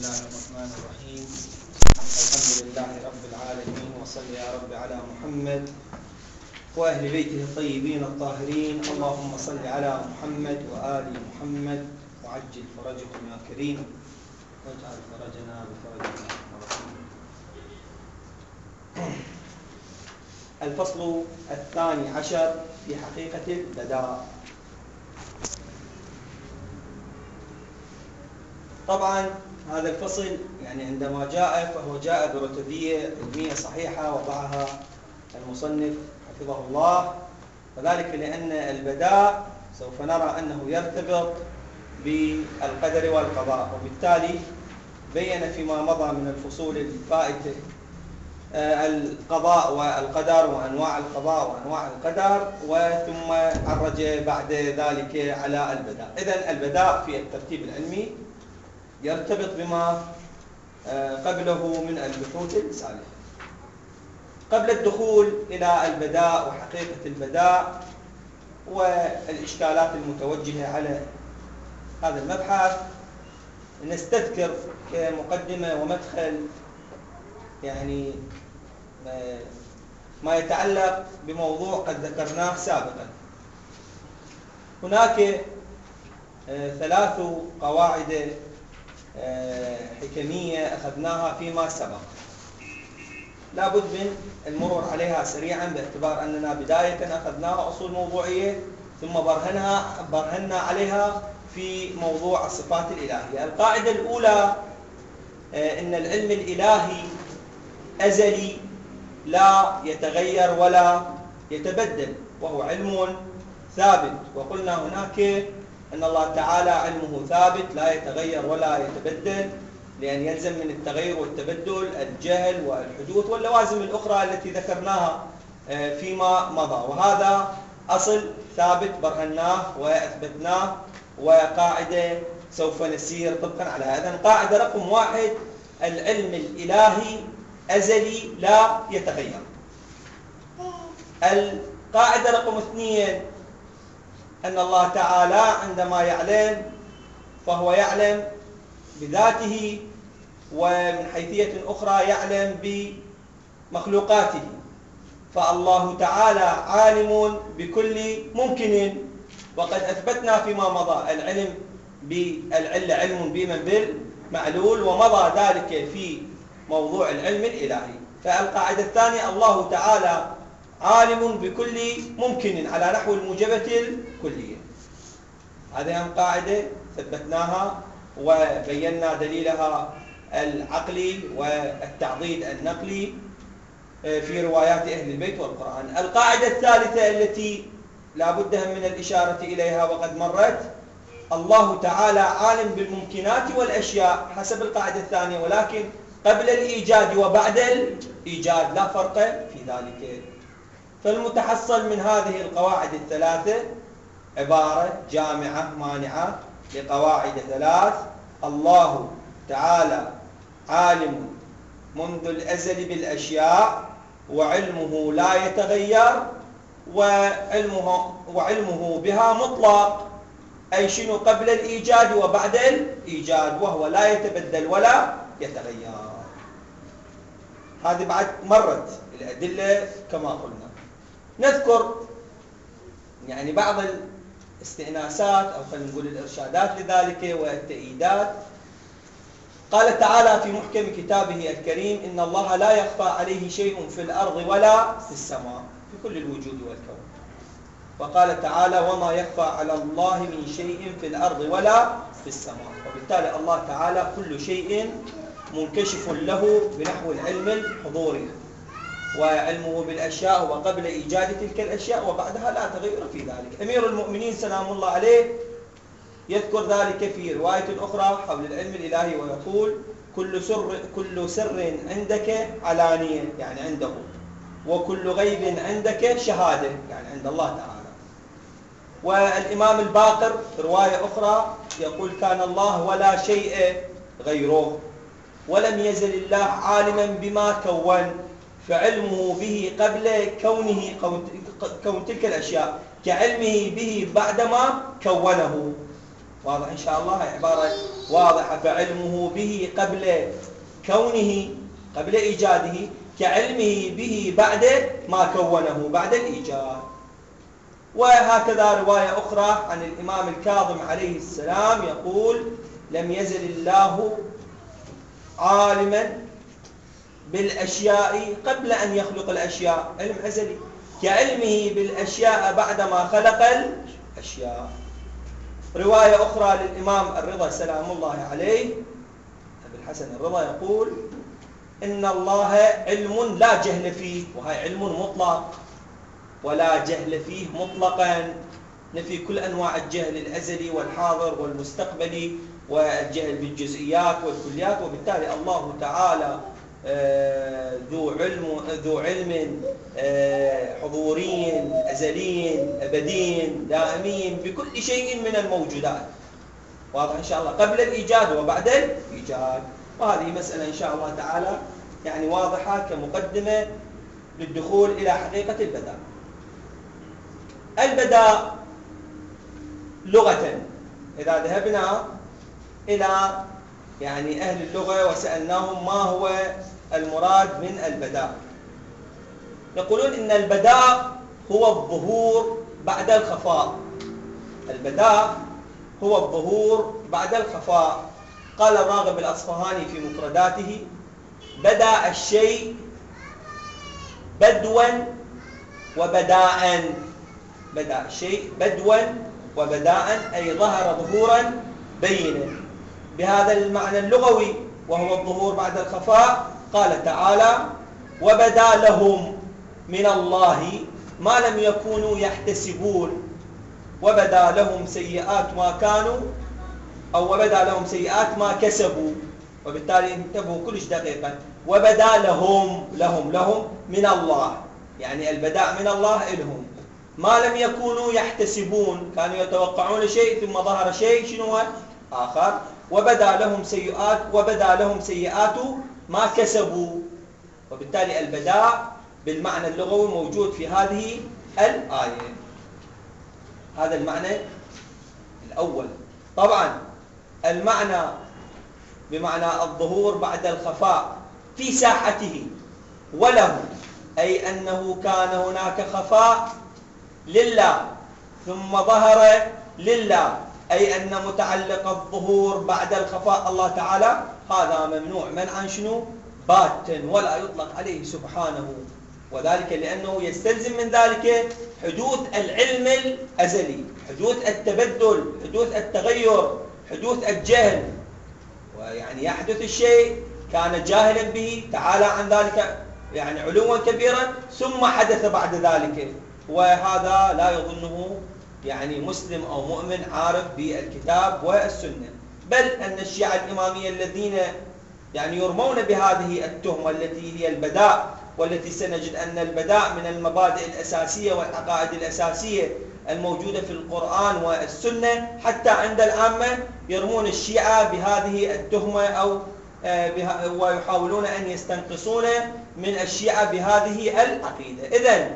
الله الرحمن الرحيم. الحمد لله رب العالمين، وصل يا رب على محمد وأهل بيته الطيبين الطاهرين. اللهم صل على محمد وآل محمد وعجل فرجكم يا كريم، واجعل فرجنا بفرجنا يا رحيم. الفصل 12 في حقيقة البداء. طبعا هذا الفصل عندما جاء فهو جاء برتبية علمية صحيحة وضعها المصنف حفظه الله، وذلك لأن البداء سوف نرى أنه يرتبط بالقدر والقضاء، وبالتالي بين فيما مضى من الفصول الفائتة القضاء والقدر وأنواع القضاء وأنواع القدر، وثم عرج بعد ذلك على البداء. إذن البداء في الترتيب العلمي يرتبط بما قبله من البحوث السالفة. قبل الدخول إلى البداء وحقيقة البداء والإشكالات المتوجهة على هذا المبحث، نستذكر كمقدمة ومدخل ما يتعلق بموضوع قد ذكرناه سابقا. هناك 3 قواعد حكمية أخذناها فيما سبق، لا بد من المرور عليها سريعا، باعتبار أننا بداية أخذناها أصول موضوعية ثم برهنا عليها في موضوع الصفات الإلهية. القاعدة الأولى إن العلم الإلهي أزلي لا يتغير ولا يتبدل، وهو علم ثابت. وقلنا هناك أن الله تعالى علمه ثابت لا يتغير ولا يتبدل، لأن يلزم من التغير والتبدل الجهل والحدوث واللوازم الأخرى التي ذكرناها فيما مضى، وهذا أصل ثابت برهناه وأثبتناه، وقاعدة سوف نسير طبقا على هذا. قاعدة رقم 1: العلم الإلهي أزلي لا يتغير. القاعدة رقم 2: أن الله تعالى عندما يعلم فهو يعلم بذاته، ومن حيثية أخرى يعلم بمخلوقاته، فالله تعالى عالم بكل ممكن. وقد أثبتنا فيما مضى العلم بالعلة علم بمن بالمعلول، ومضى ذلك في موضوع العلم الإلهي. فالقاعدة الثانية: الله تعالى عالم بكل ممكن على نحو الموجبة الكلية. هذه قاعدة ثبتناها وبينا دليلها العقلي والتعضيد النقلي في روايات أهل البيت والقرآن. القاعدة الثالثة التي لا بد من الإشارة إليها وقد مرت: الله تعالى عالم بالممكنات والأشياء حسب القاعدة الثانية، ولكن قبل الإيجاد وبعد الإيجاد، لا فرق في ذلك. فالمتحصل من هذه القواعد الثلاثة عبارة جامعة مانعة لقواعد 3: الله تعالى عالم منذ الأزل بالأشياء، وعلمه لا يتغير، وعلمه بها مطلق، أي شنو؟ قبل الإيجاد وبعد الإيجاد، وهو لا يتبدل ولا يتغير. هذه بعد مرت الأدلة كما قلنا. نذكر بعض الاستئناسات أو خلينا نقول الإرشادات لذلك والتأييدات. قال تعالى في محكم كتابه الكريم: إن الله لا يخفى عليه شيء في الأرض ولا في السماء، في كل الوجود والكون. وقال تعالى: وما يخفى على الله من شيء في الأرض ولا في السماء. وبالتالي الله تعالى كل شيء منكشف له بنحو العلم الحضوري، وعلمه بالأشياء هو قبل إيجاد تلك الأشياء وبعدها لا تغير في ذلك. أمير المؤمنين سلام الله عليه يذكر ذلك في رواية أخرى حول العلم الإلهي ويقول: كل سر عندك علانية، عنده، وكل غيب عندك شهادة، عند الله تعالى. والإمام الباقر في رواية أخرى يقول: كان الله ولا شيء غيره، ولم يزل الله عالما بما كون، فعلمه به قبل كون تلك الأشياء كعلمه به بعدما كونه. واضح إن شاء الله؟ هي عبارة واضحة. فعلمه به قبل كونه، قبل إيجاده، كعلمه به بعد ما كونه، بعد الإيجاد. وهكذا رواية أخرى عن الإمام الكاظم عليه السلام يقول: لم يزل الله عالما بالأشياء قبل أن يخلق الأشياء، علم أزلي، كعلمه بالأشياء بعدما خلق الأشياء. رواية أخرى للإمام الرضا سلام الله عليه، أبي الحسن الرضا، يقول: إن الله علم لا جهل فيه، وهي علم مطلق ولا جهل فيه مطلقا، نفي كل أنواع الجهل الأزلي والحاضر والمستقبلي والجهل بالجزئيات والكليات. وبالتالي الله تعالى ذو علم حضوري أزلي أبدي دائمي بكل شيء من الموجودات. واضح إن شاء الله؟ قبل الإيجاد وبعد الإيجاد. وهذه مسألة إن شاء الله تعالى يعني واضحة كمقدمة للدخول إلى حقيقة البداء. البداء لغة، إذا ذهبنا إلى يعني أهل اللغة وسألناهم ما هو المراد من البداء، يقولون إن البداء هو الظهور بعد الخفاء. البداء هو الظهور بعد الخفاء. قال الراغب الأصفهاني في مفرداته: بدأ الشيء بدوا وبداء. بدأ الشيء بدوا وبداء، أي ظهر ظهورا بينا. بهذا المعنى اللغوي وهو الظهور بعد الخفاء، قال تعالى: وبدا لهم من الله ما لم يكونوا يحتسبون. وبدا لهم سيئات ما كانوا، أو وبدا لهم سيئات ما كسبوا. وبالتالي انتبهوا كلش دقيقا، وبدا لهم من الله، يعني البداء من الله إلهم. ما لم يكونوا يحتسبون، كانوا يتوقعون شيء ثم ظهر شيء شنو آخر. وبدا لهم سيئات ما كسبوا. وبالتالي البداء بالمعنى اللغوي موجود في هذه الآية. هذا المعنى الأول. طبعا المعنى بمعنى الظهور بعد الخفاء في ساحته وله، أي أنه كان هناك خفاء لله ثم ظهر لله، أي أن متعلق الظهور بعد الخفاء الله تعالى، هذا ممنوع منعا شنو؟ باتا، ولا يطلق عليه سبحانه. وذلك لأنه يستلزم من ذلك حدوث العلم الأزلي، حدوث التبدل، حدوث التغير، حدوث الجهل. ويعني يحدث الشيء كان جاهلا به تعالى عن ذلك يعني علوا كبيرا، ثم حدث بعد ذلك. وهذا لا يظنه يعني مسلم أو مؤمن عارف بالكتاب والسنة. بل أن الشيعة الإمامية الذين يعني يرمون بهذه التهمة التي هي البداء، والتي سنجد أن البداء من المبادئ الأساسية والعقائد الأساسية الموجودة في القرآن والسنة، حتى عند العامة يرمون الشيعة بهذه التهمة أو ويحاولون أن يستنقصون من الشيعة بهذه العقيدة. إذن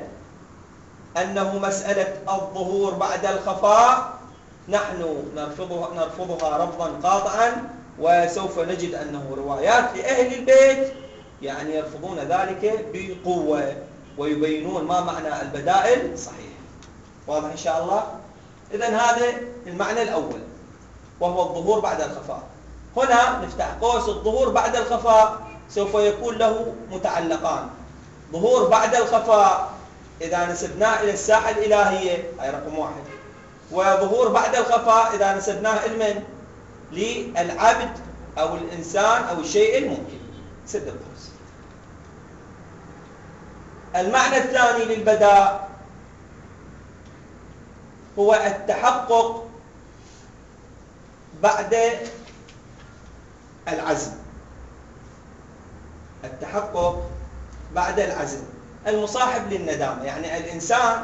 أنه مسألة الظهور بعد الخفاء نحن نرفضها رفضا قاطعا، وسوف نجد أنه روايات لأهل البيت يعني يرفضون ذلك بقوة ويبينون ما معنى البدائل صحيح. واضح إن شاء الله؟ إذن هذا المعنى الأول وهو الظهور بعد الخفاء. هنا نفتح قوس: الظهور بعد الخفاء سوف يكون له متعلقان. ظهور بعد الخفاء إذا نسبناه إلى الساحة الإلهية، هاي رقم واحد. وظهور بعد الخفاء إذا نسبناه لمن؟ للعبد أو الإنسان أو الشيء الممكن. سد القوس. المعنى الثاني للبداء هو التحقق بعد العزم. التحقق بعد العزم المصاحب للندامة. يعني الإنسان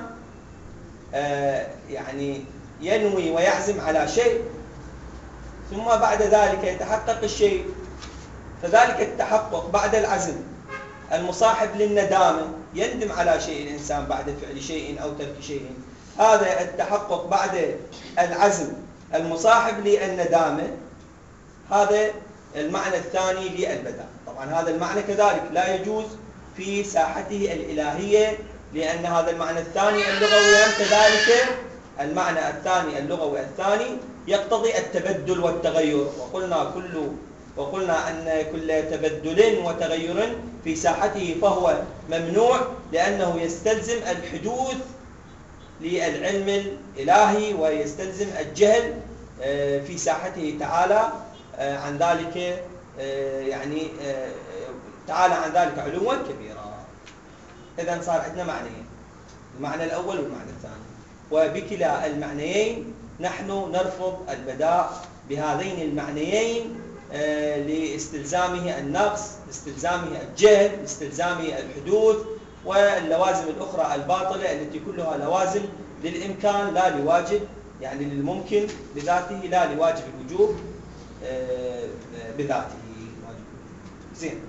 يعني ينوي ويعزم على شيء ثم بعد ذلك يتحقق الشيء، فذلك التحقق بعد العزم المصاحب للندامة، يندم على شيء الإنسان بعد فعل شيء أو ترك شيء. هذا التحقق بعد العزم المصاحب للندامة، هذا المعنى الثاني للبداء. طبعا هذا المعنى كذلك لا يجوز في ساحته الإلهية، لأن هذا المعنى الثاني اللغوي كذلك المعنى الثاني اللغوي الثاني يقتضي التبدل والتغير، وقلنا أن كل تبدل وتغير في ساحته فهو ممنوع، لأنه يستلزم الحدوث للعلم الإلهي ويستلزم الجهل في ساحته تعالى عن ذلك، يعني تعالى عن ذلك علوا كبيرا. إذن صار عندنا معنيين، المعنى الأول والمعنى الثاني، وبكلا المعنيين نحن نرفض البداء بهذين المعنيين لاستلزامه النقص، لاستلزامه الجهل، لاستلزامه الحدوث، واللوازم الأخرى الباطلة التي كلها لوازم للإمكان لا لواجب، يعني للممكن بذاته لا لواجب الوجوب بذاته. زين،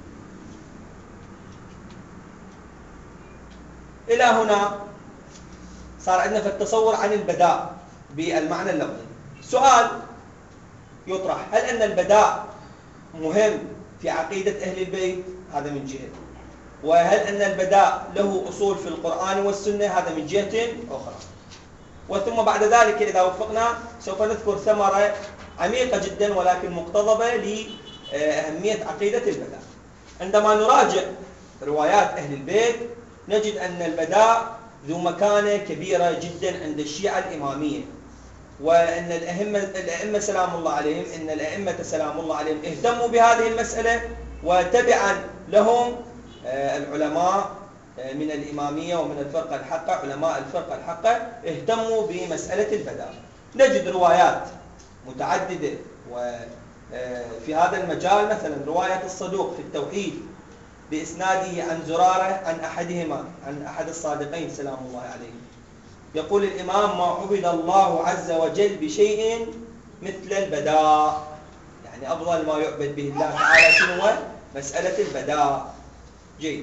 إلى هنا صار عندنا في التصور عن البداء بالمعنى اللفظي. سؤال يطرح: هل أن البداء مهم في عقيدة أهل البيت؟ هذا من جهة. وهل أن البداء له أصول في القرآن والسنة؟ هذا من جهة أخرى. وثم بعد ذلك إذا وفقنا سوف نذكر ثمرة عميقة جدا ولكن مقتضبة لأهمية عقيدة البداء. عندما نراجع روايات أهل البيت نجد أن البداء ذو مكانة كبيرة جدا عند الشيعة الإمامية، وأن الأئمة سلام الله عليهم سلام الله عليهم اهتموا بهذه المسألة، وتبعا لهم العلماء من الإمامية ومن الفرقة الحقة، علماء الفرقة الحقة اهتموا بمسألة البداء. نجد روايات متعددة وفي هذا المجال، مثلا رواية الصدوق في التوحيد بإسناده عن زرارة عن أحد الصادقين سلام الله عليهم، يقول الإمام: ما عبد الله عز وجل بشيء مثل البداء، يعني أفضل ما يعبد به الله تعالى شنو هو؟ مسألة البداء. جيد.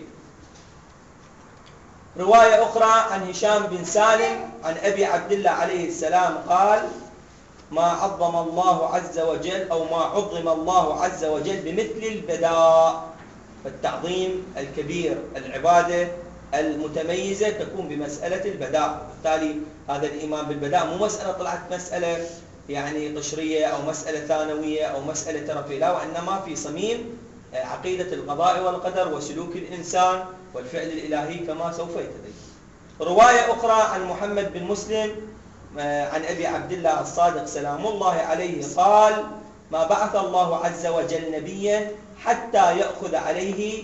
رواية أخرى عن هشام بن سالم عن أبي عبد الله عليه السلام قال: ما عظم الله عز وجل أو ما عظم الله عز وجل بمثل البداء. فالتعظيم الكبير، العبادة المتميزة تكون بمسألة البداء. بالتالي هذا الإيمان بالبداء مو مسألة طلعت مسألة يعني قشرية أو مسألة ثانوية أو مسألة ترفيه، لا، وإنما في صميم عقيدة القضاء والقدر وسلوك الإنسان والفعل الإلهي كما سوف يتبين. رواية أخرى عن محمد بن مسلم عن أبي عبد الله الصادق سلام الله عليه قال: ما بعث الله عز وجل نبيا حتى يأخذ عليه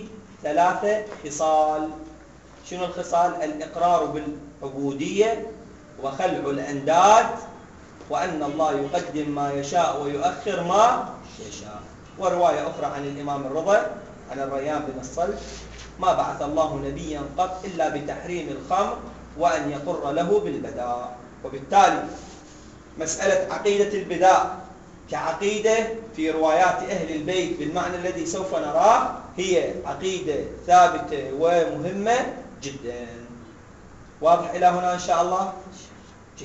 3 خصال. شنو الخصال؟ الإقرار بالعبودية، وخلع الأنداد، وأن الله يقدم ما يشاء ويؤخر ما يشاء. ورواية أخرى عن الإمام الرضا عن الريان بن الصلت: ما بعث الله نبيا قط إلا بتحريم الخمر وأن يقر له بالبداء. وبالتالي مسألة عقيدة البداء كعقيدة في روايات أهل البيت بالمعنى الذي سوف نراه هي عقيدة ثابتة ومهمة جدا. واضح إلى هنا إن شاء الله؟ جيد.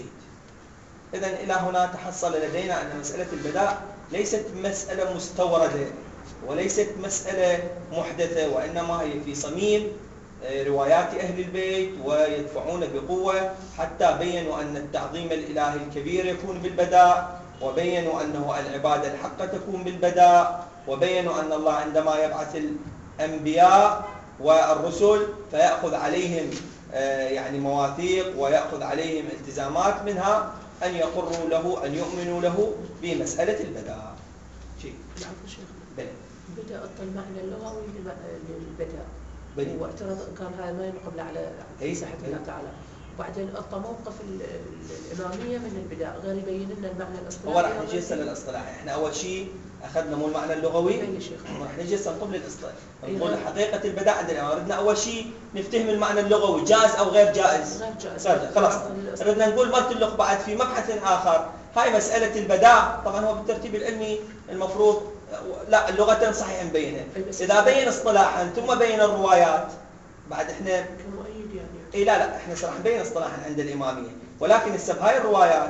إذن إلى هنا تحصل لدينا أن مسألة البداء ليست مسألة مستوردة وليست مسألة محدثة، وإنما هي في صميم روايات أهل البيت، ويدفعون بقوة حتى بينوا أن التعظيم الإلهي الكبير يكون بالبداء، وبينوا أنه العبادة الحقة تكون بالبداء، وبينوا أن الله عندما يبعث الأنبياء والرسل فيأخذ عليهم يعني مواثيق ويأخذ عليهم التزامات، منها أن يقروا له، أن يؤمنوا له بمسألة البداء. شيء. نعم شيخ. بلى. بدأ المعنى اللغوي للبداء. بلى. واعترض كان هذا ما ينقبل على صحة الله تعالى. وبعدين أعطى موقف الإمامية من البداء غير يبين لنا المعنى الاصطلاحي. هو راح نجي هسه للاصطلاحي. احنا أول شيء أخذنا مو المعنى اللغوي، راح نجي هسه نقبل الاصطلاح. نقول حقيقة البداء عندنا ردنا أول شيء نفتهم المعنى اللغوي جائز أو غير جائز. غير جائز. خلاص. ردنا نقول ما تلق بعد في مبحث آخر. هاي مسألة البداء طبعا هو بالترتيب العلمي المفروض لا اللغة صحيح نبينها. إذا بين اصطلاحا ثم بين الروايات بعد احنا كمؤيد يعني. اي لا احنا راح نبين اصطلاحا عند الإمامية، ولكن هسه بهاي الروايات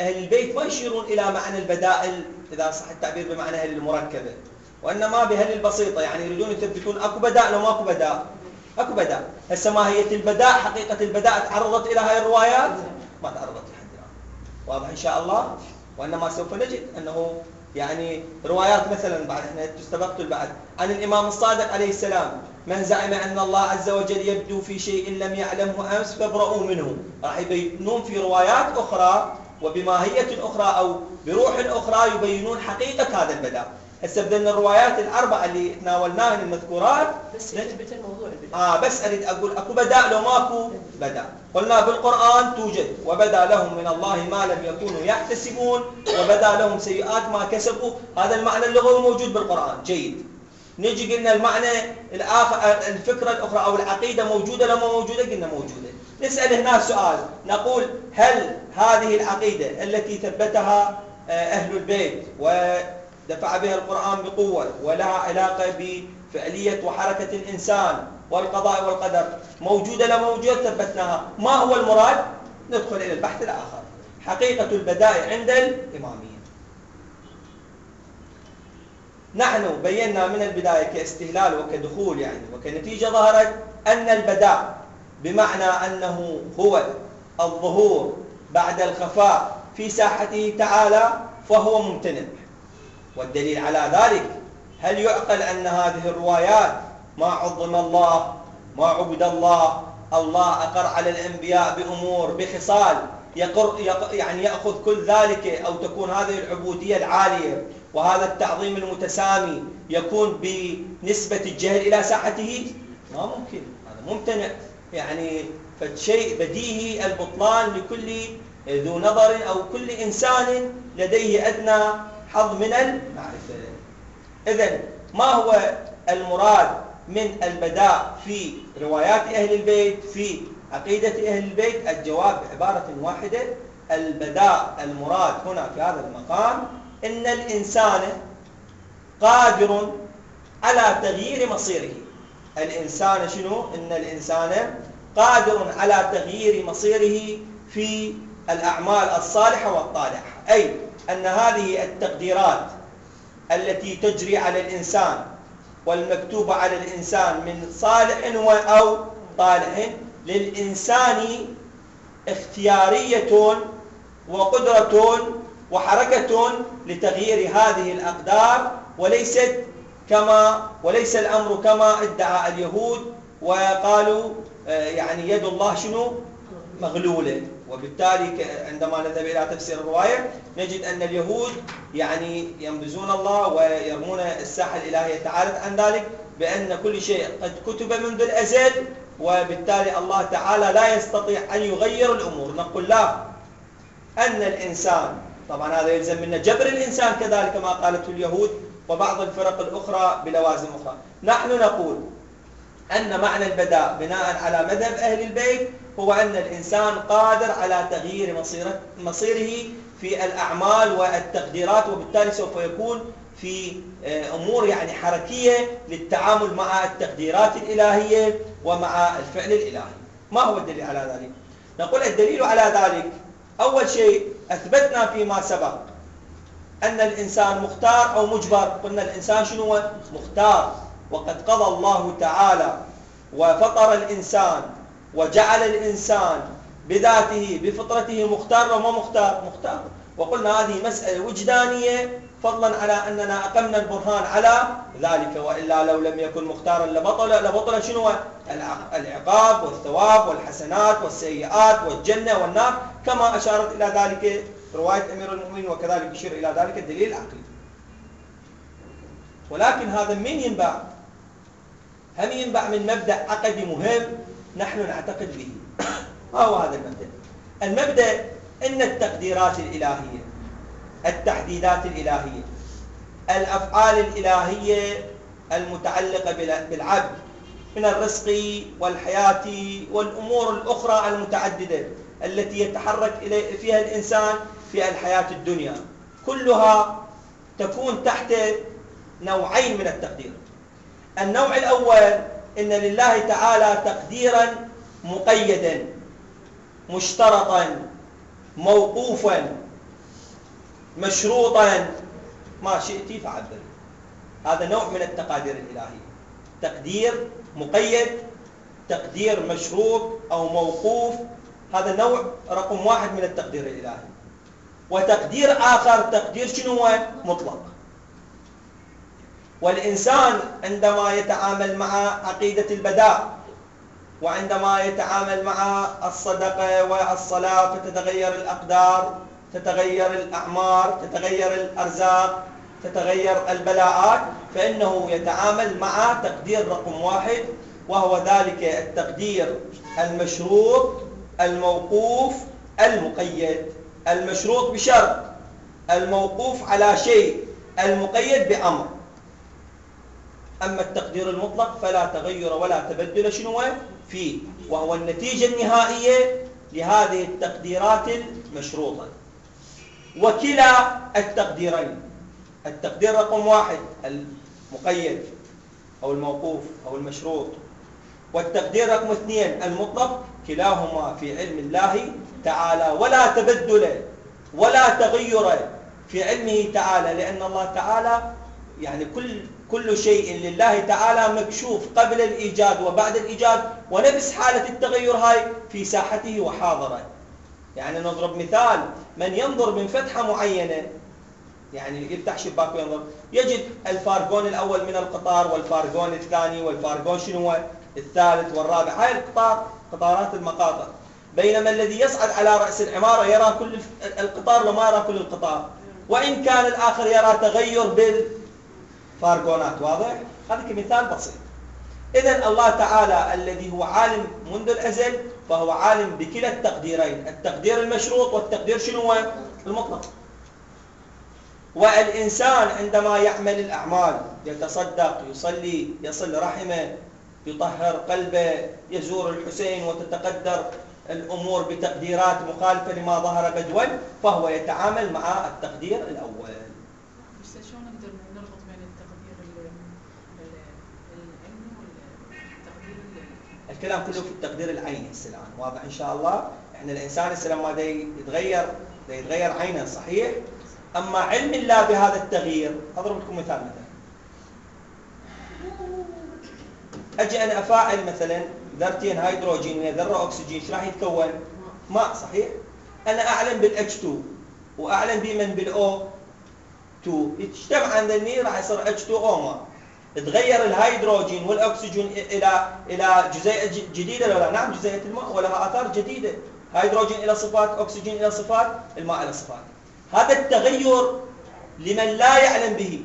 أهل البيت ما يشيرون إلى معنى البدائل إذا صح التعبير بمعنى هل المركبة، وإنما بهل البسيطة، يعني يريدون يثبتون أكو بداء لو ماكو بداء. أكو بداء. هسه ماهية البداء، حقيقة البداء تعرضت إلى هاي الروايات؟ ما تعرضت لحد الآن. واضح إن شاء الله؟ وإنما سوف نجد أنه يعني روايات مثلا بعد احنا استبقت البعد عن الإمام الصادق عليه السلام: من زعم أن الله عز وجل يبدو في شيء لم يعلمه أمس فابرؤوا منه. راح يبينون في روايات أخرى وبماهية أخرى أو بروح أخرى يبينون حقيقة هذا البداء. هسه بدنا الروايات الأربعة اللي تناولناها من المذكورات بس يثبت الموضوع البداء. بس أريد أقول أكو بداء لو ماكو بداء. قلنا بالقرآن توجد: وبدا لهم من الله ما لم يكونوا يحتسبون وبدا لهم سيئات ما كسبوا. هذا المعنى اللغوي موجود بالقرآن. جيد. نجي قلنا المعنى الآخر، الفكرة الأخرى أو العقيدة موجودة لو ما موجودة؟ قلنا موجودة. نسأل هنا سؤال، نقول: هل هذه العقيدة التي ثبتها أهل البيت ودفع بها القرآن بقوة ولها علاقة بفعلية وحركة الإنسان والقضاء والقدر موجودة لو موجودة؟ ثبتناها. ما هو المراد؟ ندخل إلى البحث الآخر. حقيقة البداء عند الإمامية. نحن بينا من البداية كاستهلال وكدخول يعني وكنتيجة ظهرت أن البداء بمعنى أنه هو الظهور بعد الخفاء في ساحته تعالى، فهو ممتنع. والدليل على ذلك: هل يعقل أن هذه الروايات ما عظم الله، ما عبد الله، الله أقر على الأنبياء بأمور بخصال يعني يأخذ كل ذلك، أو تكون هذه العبودية العالية وهذا التعظيم المتسامي يكون بنسبة الجهل إلى ساحته؟ ما ممكن، هذا ممتنع. يعني فشيء بديهي البطلان لكل ذو نظر أو كل إنسان لديه أدنى حظ من المعرفة. إذن ما هو المراد من البداء في روايات أهل البيت في عقيدة أهل البيت؟ الجواب بعبارة واحدة: البداء المراد هنا في هذا المقام إن الإنسان قادر على تغيير مصيره. الإنسان شنو؟ إن الإنسان قادر على تغيير مصيره في الأعمال الصالحة والطالحة، أي أن هذه التقديرات التي تجري على الإنسان والمكتوبة على الإنسان من صالح أو طالح للإنسان اختيارية وقدرة وحركة لتغيير هذه الأقدار، وليس الأمر كما ادعى اليهود وقالوا يعني يد الله شنو؟ مغلولة. وبالتالي عندما نذهب إلى تفسير الرواية نجد أن اليهود يعني ينبذون الله ويرمون الساحة الإلهية تعالى عن ذلك بأن كل شيء قد كتب منذ الأزل، وبالتالي الله تعالى لا يستطيع أن يغير الأمور. نقول لا، أن الإنسان، طبعا هذا يلزم منا جبر الإنسان كذلك ما قالته اليهود وبعض الفرق الأخرى بلوازم أخرى. نحن نقول أن معنى البداء بناء على مذهب أهل البيت هو أن الإنسان قادر على تغيير مصيره في الأعمال والتقديرات، وبالتالي سوف يكون في أمور يعني حركية للتعامل مع التقديرات الإلهية ومع الفعل الإلهي. ما هو الدليل على ذلك؟ نقول الدليل على ذلك: أول شيء أثبتنا فيما سبق أن الإنسان مختار أو مجبر. قلنا الإنسان شنو هو؟ مختار. وقد قضى الله تعالى وفطر الإنسان وجعل الإنسان بذاته بفطرته مختار وما مختار. وقلنا هذه مسألة وجدانية، فضلا على أننا أقمنا البرهان على ذلك، وإلا لو لم يكن مختارا لبطل شنو؟ العقاب والثواب والحسنات والسيئات والجنة والنار، كما أشارت إلى ذلك رواية أمير المؤمنين، وكذلك يشير إلى ذلك الدليل العقلي. ولكن هذا من ينبع؟ هم ينبع من مبدأ عقدي مهم نحن نعتقد به. ما هو هذا المبدأ؟ المبدأ أن التقديرات الإلهية، التحديدات الإلهية، الأفعال الإلهية المتعلقة بالعبد من الرزق والحياة والأمور الأخرى المتعددة التي يتحرك فيها الإنسان في الحياة الدنيا، كلها تكون تحت نوعين من التقدير. النوع الأول إن لله تعالى تقديرا مقيدا مشترطا موقوفا مشروطا ما شئت فعبر. هذا نوع من التقادير الإلهية، تقدير مقيد، تقدير مشروط أو موقوف، هذا نوع رقم 1 من التقدير الإلهي. وتقدير آخر تقدير شنو هو؟ مطلق. والإنسان عندما يتعامل مع عقيدة البداء وعندما يتعامل مع الصدقة والصلاة فتتغير الأقدار، تتغير الأعمار، تتغير الأرزاق، تتغير البلاءات، فإنه يتعامل مع تقدير رقم 1، وهو ذلك التقدير المشروط الموقوف المقيد. المشروط بشرط، الموقوف على شيء، المقيد بأمر. أما التقدير المطلق فلا تغير ولا تبدل شنو فيه، وهو النتيجة النهائية لهذه التقديرات المشروطة. وكلا التقديرين، التقدير رقم 1 المقيد أو الموقوف أو المشروط، والتقدير رقم 2 المطلق، كلاهما في علم الله تعالى، ولا تبدل ولا تغير في علمه تعالى، لأن الله تعالى يعني كل شيء لله تعالى مكشوف قبل الإيجاد وبعد الإيجاد، ونفس حالة التغير هاي في ساحته وحاضرة. يعني نضرب مثال، من ينظر من فتحة معينة، يعني يفتح شباك وينظر، يجد الفارغون الأول من القطار والفارغون الثاني والفارغون شنو الثالث والرابع، هاي القطار قطارات المقاطع. بينما الذي يصعد على رأس العمارة يرى كل القطار وما يرى كل القطار، وإن كان الآخر يرى تغير بالفارغونات. واضح؟ هذا كمثال بسيط. إذن الله تعالى الذي هو عالم منذ الأزل فهو عالم بكلا التقديرين، التقدير المشروط والتقدير شنو المطلق. والإنسان عندما يعمل الأعمال، يتصدق، يصلي، يصل رحمه، يطهر قلبه، يزور الحسين، وتتقدر الأمور بتقديرات مخالفة لما ظهر بدوا، فهو يتعامل مع التقدير الأول. شلون نقدر نربط بين التقدير العلمي والتقدير الكلام كله في التقدير العيني هسه الآن، واضح إن شاء الله. إحنا الإنسان هسه لما يتغير عينه صحيح، أما علم الله بهذا التغيير، أضرب لكم مثال. أجي أنا أفاعل مثلا ذرتين هيدروجين ويا ذرة أكسجين، ايش راح يتكون؟ ماء صحيح؟ أنا أعلم بالH2 وأعلم بمن بالO2، يجتمع عند النير راح يصير H2O ماء. تغير الهيدروجين والأكسجين إلى جزيئة جديدة ولا لا؟ نعم، جزيئة الماء ولها آثار جديدة، هيدروجين إلى صفات، أكسجين إلى صفات، الماء إلى صفات. هذا التغير لمن لا يعلم به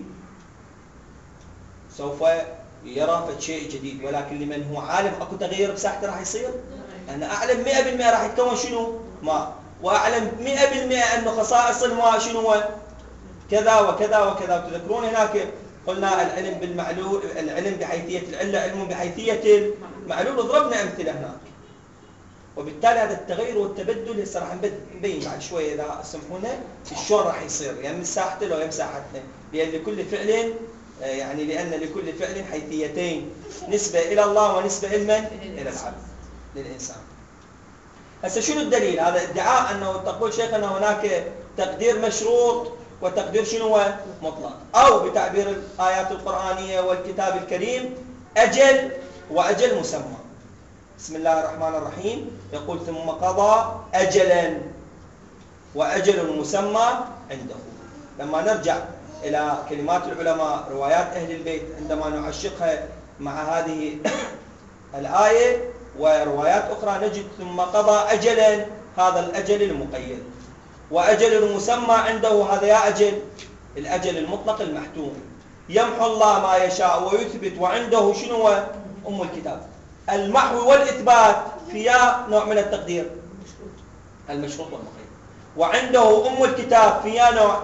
سوف يرى شيء جديد، ولكن لمن هو عالم اكو تغير بساحته راح يصير. انا اعلم 100% راح يتكون شنو؟ ماء، واعلم 100% انه خصائص الماء شنو كذا وكذا وكذا. تذكرون هناك قلنا العلم بالمعلول، العلم بحيثية العلة علم بحيثية المعلول، ضربنا امثله هناك. وبالتالي هذا التغير والتبدل هسه راح نبين بعد شويه اذا سمحونا شلون راح يصير، يعني مساحته لو مساحتنا، لان لكل فعل لأن لكل فعل حيثيتين، نسبة إلى الله ونسبة إلى العبد للإنسان. هسه شنو الدليل؟ هذا ادعاء أنه تقول شيخنا هناك تقدير مشروط وتقدير شنو مطلق، أو بتعبير الآيات القرآنية والكتاب الكريم أجل وأجل مسمى. بسم الله الرحمن الرحيم يقول ثم قضى أجلا وأجل مسمى عنده. لما نرجع إلى كلمات العلماء، روايات أهل البيت، عندما نعشقها مع هذه الآية وروايات أخرى نجد ثم قضى أجلا، هذا الأجل المقيد، وأجل المسمى عنده، هذا يا أجل الأجل المطلق المحتوم. يمحو الله ما يشاء ويثبت، وعنده شنو أم الكتاب. المحو والإثبات فيها نوع من التقدير المشروط والمقيد، وعنده أم الكتاب فيها نوع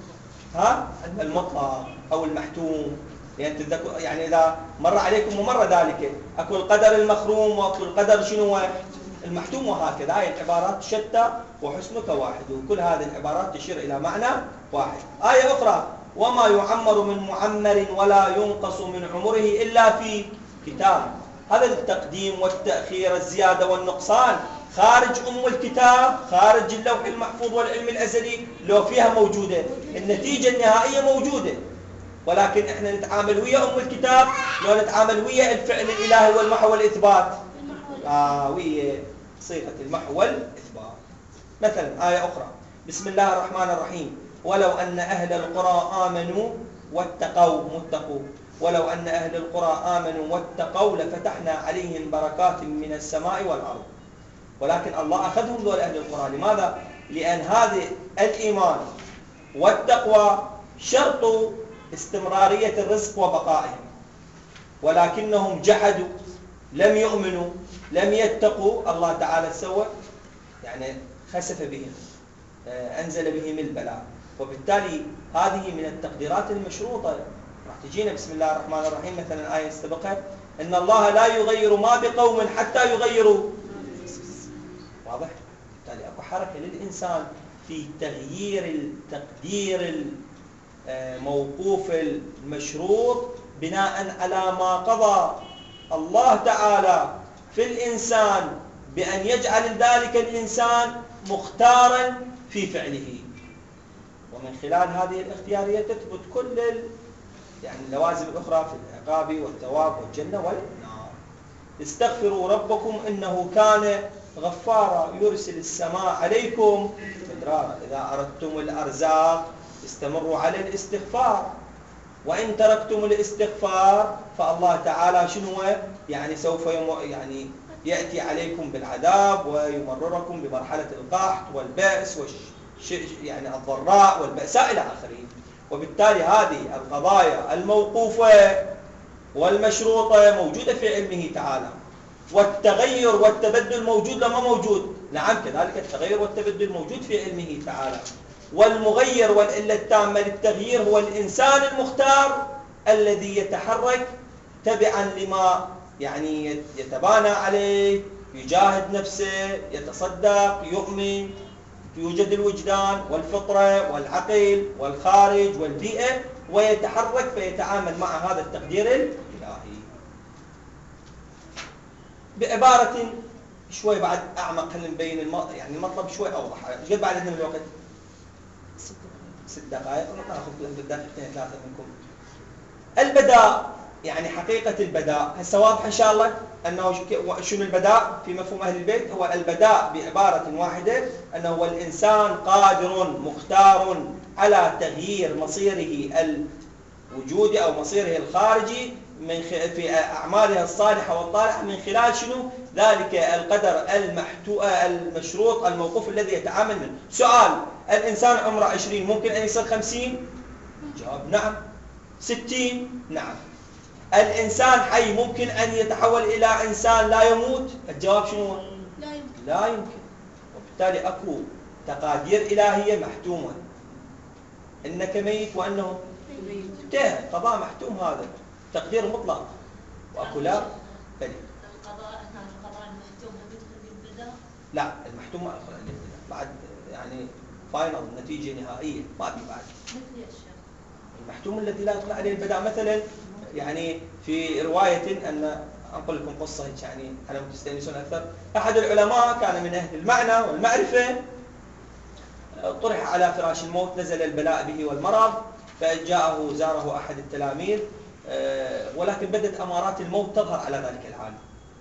المطلق أو المحتوم. يعني إذا مر عليكم ومر ذلك، أكو القدر المخروم وأكو القدر شنو المحتوم، وهكذا. هاي العبارات شتى وحسنك واحد، وكل هذه العبارات تشير إلى معنى واحد. آية أخرى وما يعمر من معمر ولا ينقص من عمره إلا في كتاب. هذا التقديم والتأخير، الزيادة والنقصان خارج الكتاب، خارج اللوح المحفوظ والعلم الأزلي، لو فيها موجودة، النتيجة النهائية موجودة، ولكن احنا نتعامل ويا الكتاب، لو نتعامل ويا الفعل الإلهي والمحو والإثبات، ويا صيغة المحو والإثبات. مثلا آية أخرى، بسم الله الرحمن الرحيم، ولو أن أهل القرى آمنوا واتقوا، متقوا، ولو أن أهل القرى آمنوا واتقوا لفتحنا عليهم بركات من السماء والأرض. ولكن الله أخذهم ذول أهل القرى، لماذا؟ لأن هذه الإيمان والتقوى شرط استمرارية الرزق وبقائهم، ولكنهم جحدوا، لم يؤمنوا، لم يتقوا، الله تعالى سوى يعني خسف بهم، أنزل بهم البلاء. وبالتالي هذه من التقديرات المشروطة. راح تجينا بسم الله الرحمن الرحيم مثلا آية سابقة، إن الله لا يغير ما بقوم حتى يغيروا، واضح؟ بالتالي أكو حركة للإنسان في تغيير التقدير الموقوف المشروط بناء على ما قضى الله تعالى في الإنسان بأن يجعل ذلك الإنسان مختارا في فعله. ومن خلال هذه الاختيارية تثبت كل يعني اللوازم الأخرى في العقاب والثواب والجنة والنار. استغفروا ربكم إنه كان غفارا يرسل السماء عليكم مدرارا. إذا أردتم الأرزاق استمروا على الاستغفار، وإن تركتم الاستغفار فالله تعالى شنو يعني سوف يعني يأتي عليكم بالعذاب ويمرركم بمرحلة القحط والبأس يعني الضراء والبأساء إلى آخره. وبالتالي هذه القضايا الموقوفة والمشروطة موجودة في علمه تعالى. والتغير والتبدل موجود لما موجود؟ نعم، كذلك التغير والتبدل موجود في علمه تعالى. والمغير والعلة التامة للتغيير هو الإنسان المختار الذي يتحرك تبعا لما يعني يتبانى عليه، يجاهد نفسه، يتصدق، يؤمن، يوجد الوجدان والفطرة والعقل والخارج والبيئة، ويتحرك فيتعامل مع هذا التقدير الإلهي. بعبارة شوي بعد أعمق، خلينا نبين يعني المطلب شوي أوضح. قد بعد عندنا الوقت 6 دقائق، ناخذ دقيقتين 3 منكم. البداء، يعني حقيقة البداء هسه واضح إن شاء الله أنه شنو البداء في مفهوم أهل البيت؟ هو البداء بعبارة واحدة أنه هو الإنسان قادر مختار على تغيير مصيره الوجودي أو مصيره الخارجي في أعماله الصالحة والطالحة من خلال شنو؟ ذلك القدر المشروط الموقوف الذي يتعامل منه. سؤال: الإنسان عمره 20 ممكن أن يصير 50؟ جواب نعم. 60؟ نعم. الإنسان حي ممكن أن يتحول إلى إنسان لا يموت؟ الجواب شنو؟ لا يمكن. لا يمكن. وبالتالي أكو تقادير إلهية محتومة، إنك ميت وأنه انتهى، قضاء محتوم، هذا تقدير مطلق. وأكو لا بل القضاء المحتوم يدخل بالبداء؟ لا، المحتوم ما يدخل بالبداء، بعد يعني فاينل، نتيجة نهائية ما في بعد. مثل الشيخ المحتوم الذي لا يدخل عليه البداء، مثلا يعني في رواية أن أنقل لكم قصة يعني على مود تستأنسون أكثر. أحد العلماء كان من أهل المعنى والمعرفة، طرح على فراش الموت، نزل البلاء به والمرض، فجاءه زاره أحد التلاميذ، ولكن بدت أمارات الموت تظهر على ذلك الحال.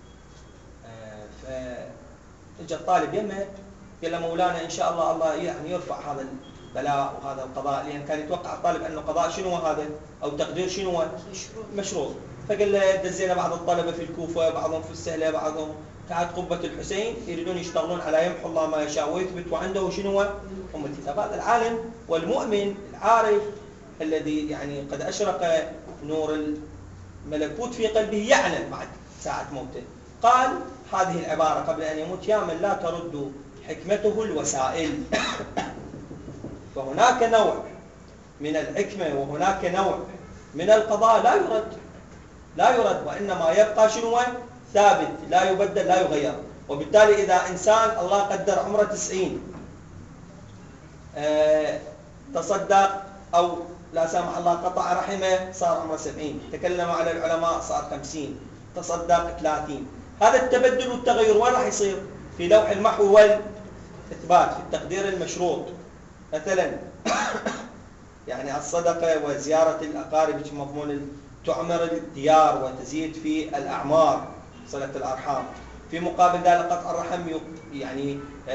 فجاء الطالب يمه قال له: مولانا إن شاء الله الله يعني يرفع هذا البلاء وهذا القضاء، لأن كان يتوقع الطالب أنه قضاء شنو هذا أو تقدير شنو مشروط. فقال له: دزينا بعض الطلبة في الكوفة، بعضهم في السهلة، بعضهم تحت قبة الحسين، يريدون يشتغلون على يمحو الله ما يشاء ويثبت، وعنده شنو أم الكتاب. هذا العالم والمؤمن العارف الذي يعني قد أشرق نور الملكوت في قلبه يعلم بعد ساعة موته. قال هذه العبارة قبل أن يموت: يا من لا ترد حكمته الوسائل. فهناك نوع من الحكمة وهناك نوع من القضاء لا يرد، وإنما يبقى شنو؟ ثابت، لا يبدل، لا يغير. وبالتالي إذا إنسان الله قدر عمره 90، تصدق أو لا سامح الله قطع رحمه صار عمره 70، تكلم على العلماء صار 50، تصدق 30، هذا التبدل والتغير وين راح يصير؟ في لوح المحو والإثبات في التقدير المشروط. مثلا يعني الصدقة وزيارة الأقارب في مضمون تعمر الديار وتزيد في الأعمار، صلة الأرحام. في مقابل ذلك قطع الرحم يعني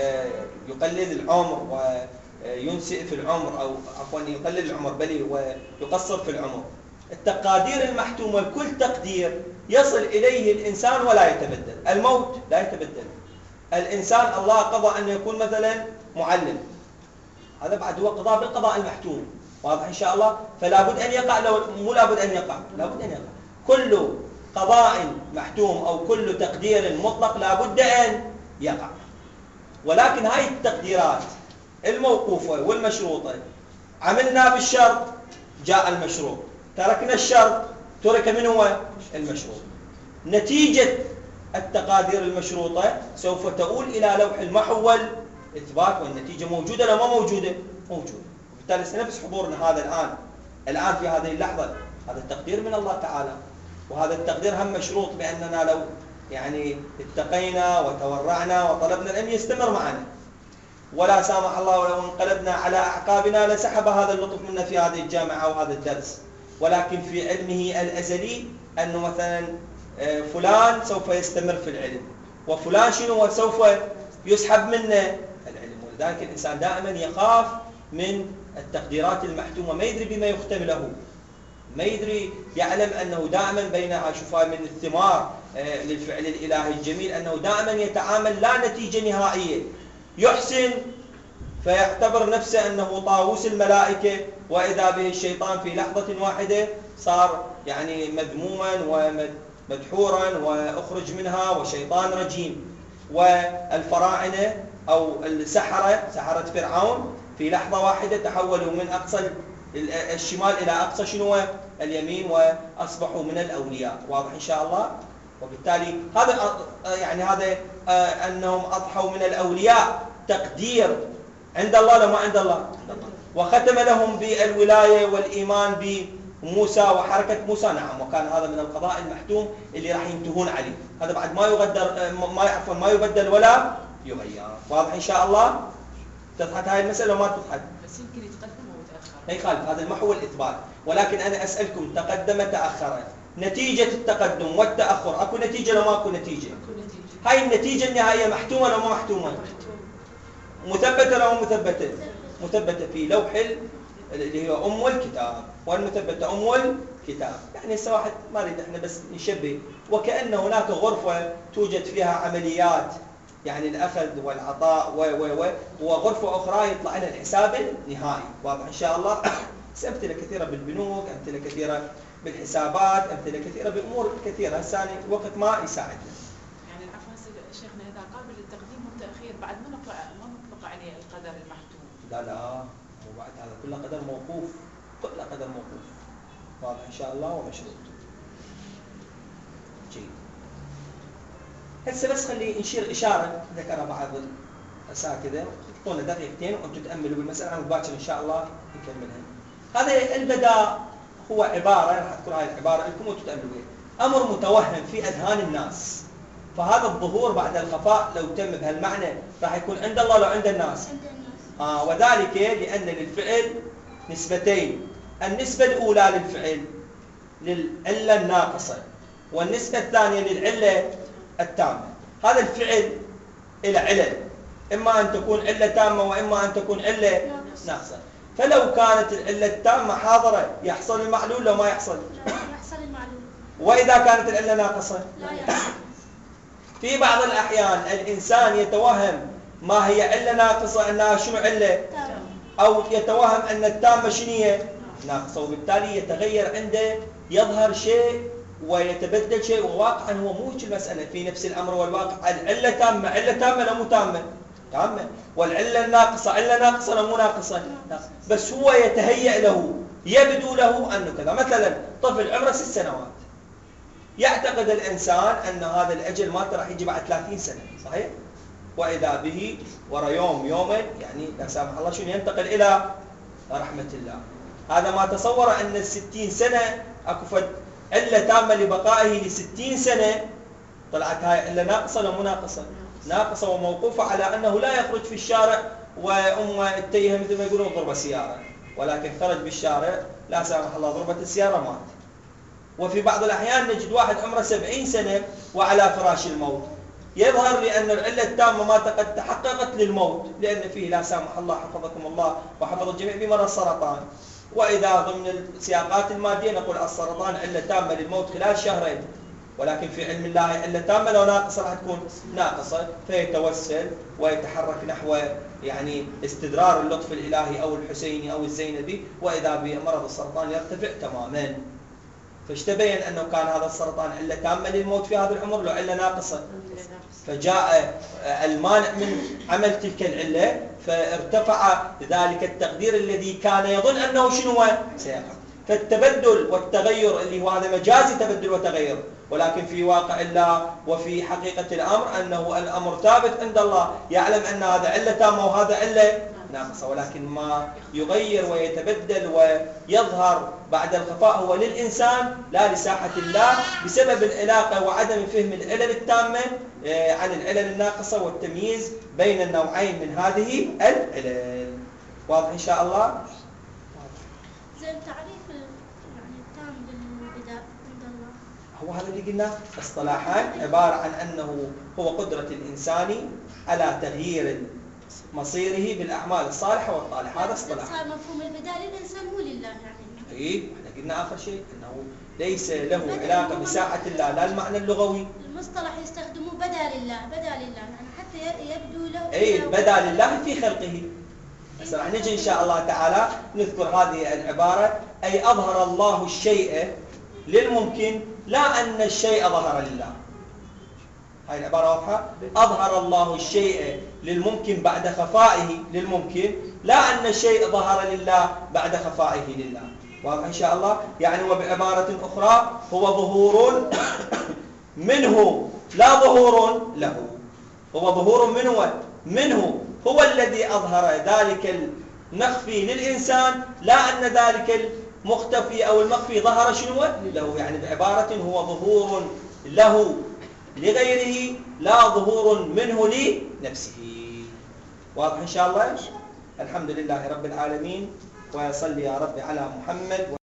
يقلل العمر وينسئ في العمر، أو عفوا يقلل العمر بل ويقصر في العمر. التقادير المحتومة كل تقدير يصل إليه الإنسان ولا يتبدل. الموت لا يتبدل. الإنسان الله قضى أن يكون مثلا معلم، هذا بعد هو قضاء بالقضاء المحتوم، واضح إن شاء الله. فلا بد أن يقع، لو مو لابد أن يقع، لابد أن يقع. كل قضاء محتوم أو كل تقدير مطلق لابد أن يقع. ولكن هاي التقديرات الموقوفة والمشروطة، عملنا بالشرط جاء المشروط، تركنا الشرط ترك من هو المشروط. نتيجة التقادير المشروطة سوف تؤول إلى لوح المحو والإثبات، والنتيجة موجودة لو ما موجودة؟ موجودة. وبالتالي سنفس حضورنا هذا الآن في هذه اللحظة، هذا التقدير من الله تعالى، وهذا التقدير هم مشروط بأننا لو يعني اتقينا وتورعنا وطلبنا أن يستمر معنا، ولا سامح الله ولو انقلبنا على أعقابنا لسحب هذا اللطف منا في هذه الجامعة أو هذا الدرس. ولكن في علمه الأزلي أنه مثلا فلان سوف يستمر في العلم، وفلان شنو سوف يسحب منه العلم. ولذلك الإنسان دائما يخاف من التقديرات المحتومة، ما يدري بما يختم له، ما يدري، يعلم أنه دائما بينها شوفها من الثمار للفعل الإلهي الجميل أنه دائما يتعامل لا نتيجة نهائية. يحسن فيعتبر نفسه أنه طاووس الملائكة، وإذا به الشيطان في لحظة واحدة صار يعني مذموما ومدحورا وأخرج منها وشيطان رجيم. والفراعنة أو سحرة فرعون في لحظة واحدة تحولوا من أقصى الشمال إلى أقصى شنو اليمين، وأصبحوا من الأولياء، واضح إن شاء الله. وبالتالي هذا يعني هذا أنهم أضحوا من الأولياء تقدير عند الله لو ما عند الله. وختم لهم بالولاية والإيمان بموسى وحركة موسى، نعم، وكان هذا من القضاء المحتوم اللي راح ينتهون عليه. هذا بعد ما يغدر ما يبدل ولا يغير، واضح إن شاء الله. تضحك هاي المسألة وما تضحك؟ بس يمكن يتقدم ويتأخر. ما يخالف، هذا المحو والإثبات. ولكن أنا أسألكم تقدم تأخر، نتيجة التقدم والتأخر أكو نتيجة لو ما أكو نتيجة؟ هاي النتيجة النهائية محتومة لو ما محتومة؟ مثبتة لو مثبتة؟ مثبتة في لوح اللي هو أم الكتاب، والمثبتة أم الكتاب. يعني هسه واحد ما نريد احنا بس نشبه، وكأن هناك غرفة توجد فيها عمليات يعني الأخذ والعطاء وغرفة أخرى يطلع لها الحساب النهائي، واضح إن شاء الله. أمثلة كثيرة بالبنوك، أمثلة كثيرة بالحسابات، أمثلة كثيرة بأمور كثيرة. هسه الوقت ما يساعدنا. يعني العفو هسه شيخنا إذا قابل للتقديم والتأخير بعد ما نطلق عليه القدر المحتوم. لا مو بعد، هذا كله قدر موقوف، كله قدر موقوف، واضح إن شاء الله ومشروط. جيد. هسه بس خلي نشير إشارة ذكرها بعض الأساتذة، تعطونا دقيقتين وأنتم تأملوا بالمسألة، عن باكر إن شاء الله نكملها. هذا البداء هو عبارة، راح أذكر هاي العبارة لكم وأنتم تأملوا بها. أمر متوهم في أذهان الناس، فهذا الظهور بعد الخفاء لو تم بهالمعنى راح يكون عند الله لو عند الناس؟ وذلك لأن للفعل نسبتين، النسبة الأولى للفعل للعلة الناقصة، والنسبة الثانية للعلة التامة. هذا الفعل إلى علل، إما أن تكون علة تامة وإما أن تكون علة ناقصة. فلو كانت العلة التامة حاضرة يحصل المعلول لو ما يحصل؟ يحصل المعلول. وإذا كانت العلة ناقصة؟ لا يحصل. في بعض الأحيان الإنسان يتوهم ما هي علة ناقصة أنها شنو علة؟ تامة. أو يتوهم أن التامة شنو هي؟ ناقصة، وبالتالي يتغير عنده، يظهر شيء ويتبدل شيء، وواقعا هو مو هيك المسألة في نفس الأمر والواقع. العلة تامة، علة تامة لا مو تامة؟ تامة. والعلة الناقصة علة ناقصة لا مو ناقصة؟ بس هو يتهيأ له، يبدو له أنه كذا. مثلا طفل عمره 6 سنوات، يعتقد الإنسان أن هذا الأجل مالته راح يجي بعد 30 سنة، صحيح؟ وإذا به ورا يوم يومين يعني لا سامح الله شنو ينتقل إلى رحمة الله. هذا ما تصور أن 60 سنة أكو فد علة تامة لبقائه ل60 سنة، طلعت هاي علة ناقصة ولا مو ناقصة؟ ناقصة وموقوفة على أنه لا يخرج في الشارع وأمه التيها مثل ما يقولون ضرب السيارة، ولكن خرج بالشارع لا سامح الله ضربت السيارة مات. وفي بعض الأحيان نجد واحد عمره 70 سنة وعلى فراش الموت، يظهر لأن العلة التامة ما قد تحققت للموت، لأن فيه لا سامح الله حفظكم الله وحفظ الجميع بمرض السرطان. وإذا ضمن السياقات المادية نقول السرطان علة تامة للموت خلال شهرين، ولكن في علم الله علة تامة لو ناقصة راح تكون ناقصة، فيتوسل ويتحرك نحو يعني استدرار اللطف الإلهي أو الحسيني أو الزينبي، وإذا بمرض السرطان يرتفع تماما. فاشتبين أنه كان هذا السرطان علة تامة للموت في هذا العمر لو علة ناقصة، فجاء المانع من عمل تلك العلة فارتفع ذلك التقدير الذي كان يظن أنه شنو سيقع. فالتبدل والتغير اللي هو هذا مجازي تبدل وتغير، ولكن في واقع الله وفي حقيقة الأمر أنه الأمر ثابت عند الله، يعلم أن هذا علة تامة وهذا علة ناقصة، ولكن ما يغير ويتبدل ويظهر بعد الخفاء هو للإنسان لا لساحة الله، بسبب العلاقة وعدم فهم العلل التامة عن العلل الناقصة والتمييز بين النوعين من هذه العلل. واضح إن شاء الله؟ زين تعريف يعني التام للبداء عند الله. هو هذا اللي قلنا اصطلاحان، عبارة عن أنه هو قدرة الإنسان على تغيير مصيره بالأعمال الصالحة والطالحة. هذا اصطلاح. صار مفهوم البداء للإنسان مو لله يعني. إيه، احنا قلنا آخر شيء أنه ليس له علاقة بساحة الله، لا المعنى اللغوي. المصطلح يستخدموه بدال الله، بدال الله يعني حتى يبدو له. أي بدال الله في خلقه. بس راح نجي إن شاء الله تعالى نذكر هذه العبارة، أي أظهر الله الشيء للممكن لا أن الشيء ظهر لله. هاي العبارة واضحة؟ أظهر الله الشيء للممكن بعد خفائه للممكن، لا أن الشيء ظهر لله بعد خفائه لله. واضح إن شاء الله؟ يعني وبعبارة أخرى هو ظهور منه لا ظهور له. هو ظهور منه هو الذي أظهر ذلك المخفي للإنسان، لا أن ذلك المختفي أو المخفي ظهر شنو له. يعني بعبارة هو ظهور له لغيره لا ظهور منه لنفسه. واضح إن شاء الله؟ الحمد لله رب العالمين، وصل يا رب على محمد.